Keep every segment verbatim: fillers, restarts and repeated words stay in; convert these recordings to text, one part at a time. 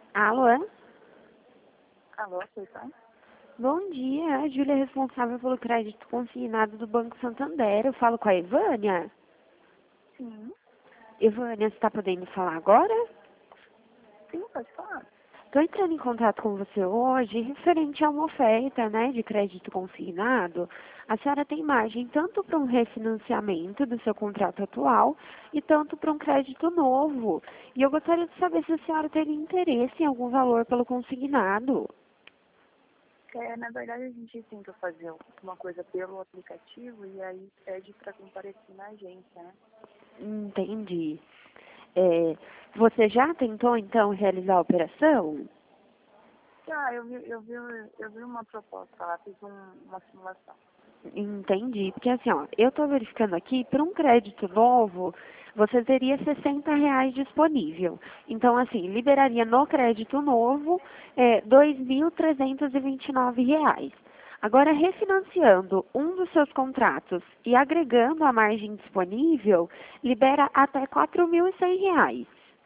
Alô? Alô, vocês são? Bom dia, a Júlia é responsável pelo crédito consignado do Banco Santander. Eu falo com a Ivânia. Sim. Ivânia, você está podendo falar agora? Sim, pode falar. Estou entrando em contato com você hoje referente a uma oferta, né, de crédito consignado. A senhora tem margem tanto para um refinanciamento do seu contrato atual e tanto para um crédito novo. E eu gostaria de saber se a senhora teria interesse em algum valor pelo consignado. É, na verdade, a gente tenta fazer uma coisa pelo aplicativo e aí pede para comparecer na agência, né? Entendi. É, você já tentou, então, realizar a operação? Ah, eu vi, eu vi, eu vi uma proposta lá, fiz um, uma simulação. Entendi. Porque assim, ó, eu estou verificando aqui, para um crédito novo, você teria sessenta reais disponível. Então, assim, liberaria no crédito novo é, dois mil trezentos e vinte e nove reais. Agora, refinanciando um dos seus contratos e agregando a margem disponível, libera até quatro mil e cem reais.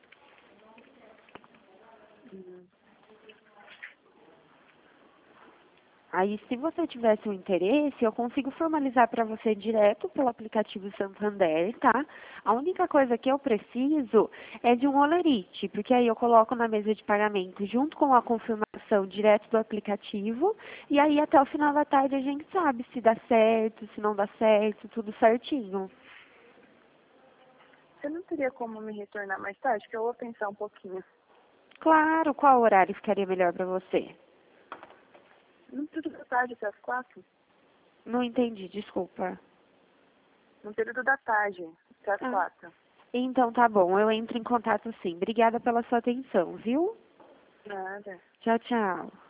Hum. Aí, se você tivesse um interesse, eu consigo formalizar para você direto pelo aplicativo Santander, tá? A única coisa que eu preciso é de um holerite, porque aí eu coloco na mesa de pagamento junto com a confirmação direto do aplicativo, e aí até o final da tarde a gente sabe se dá certo, se não dá certo, tudo certinho. Você não teria como me retornar mais tarde? Que eu vou pensar um pouquinho. Claro, qual horário ficaria melhor para você? No período da tarde, até as quatro? Não entendi, desculpa. No período da tarde, até as Ah, quatro. então tá bom, eu entro em contato sim. Obrigada pela sua atenção, viu? Nada. Tchau, tchau.